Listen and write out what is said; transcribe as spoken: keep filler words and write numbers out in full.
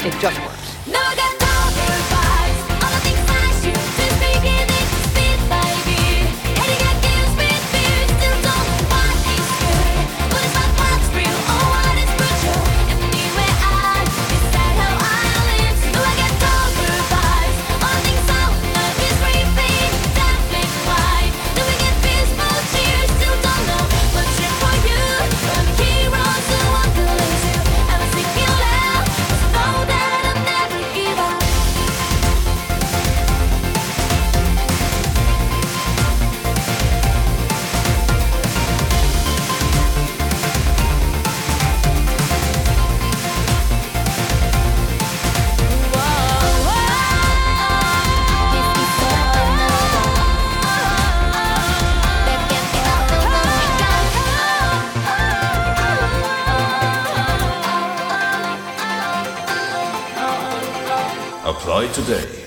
It just works. Now I got dollar vibes, all the things I should just begin it, speed by beat. And you got games with fear, still don't know what is good. What is my what's real, or what is brutal? Anyway, I decide how I live. Now I got dollar vibes, all the things I love is repeat. That black and white, then we get peaceful cheers. Still don't know what's right for you. I'm a hero, so I'm going to. I'm singing loud, so know that I'll never give up. Apply today.